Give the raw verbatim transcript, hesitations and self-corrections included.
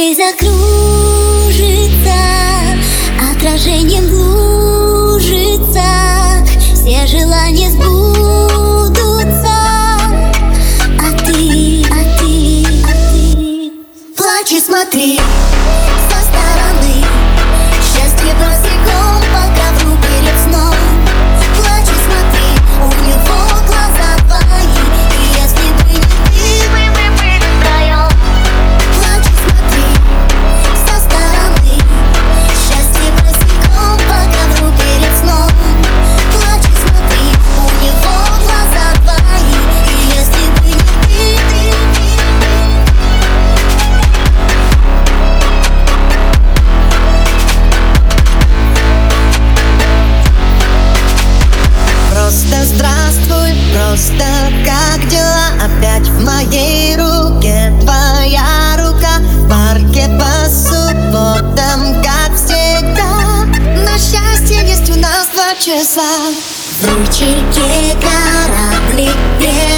Жизнь закружится, отражением в лужицах, все желания сбудутся. А ты, а ты, а ты плачь и смотри со стороны. Счастье босиком по ковру перед сном. Плачь и смотри, у него глаза твои. И если бы не ты, мы бы были втроем. Плачь и смотри со стороны. Счастье босиком по ковру перед сном. Плачь и смотри, у него глаза твои. И если бы не ты, ты, ты, Просто здравствуй, просто как дела? Опять в моей руке твоя рука. В парке по субботам, как всегда. На счастье есть у нас два часа. в ручейке корабли.